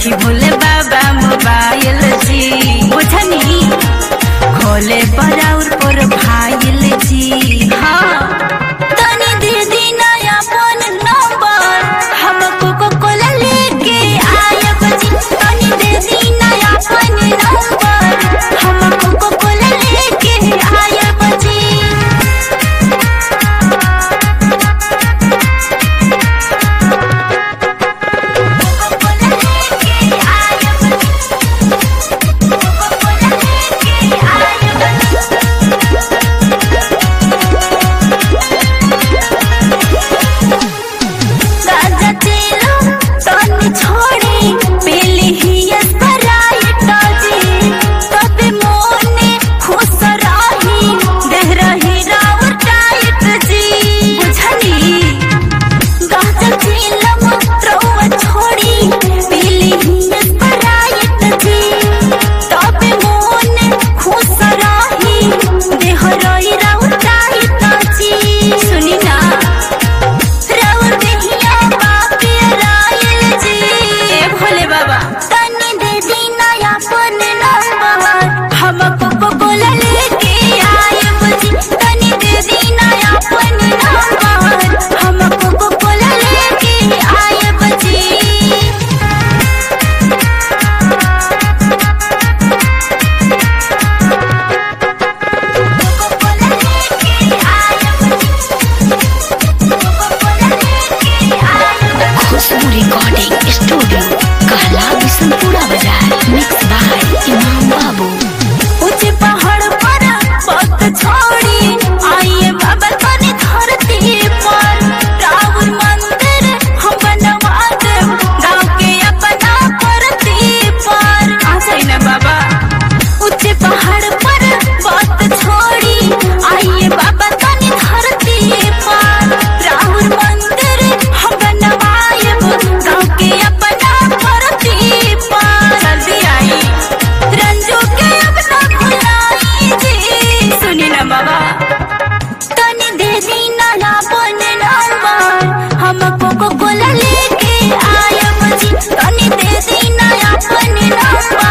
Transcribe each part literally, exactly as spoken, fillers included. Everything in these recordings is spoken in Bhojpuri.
रखी भोले बाबा मोबाइल जी बुझनी खोले पर और पर भाईल जी। हाँ तनी दीदी नया फोन नंबर हम कोको कोला लेके आयब जी। तनी दीदी नया फोन नंबर हम कोको कोला लेके आयब जी।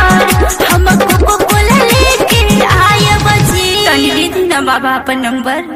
बाबा अपन नंबर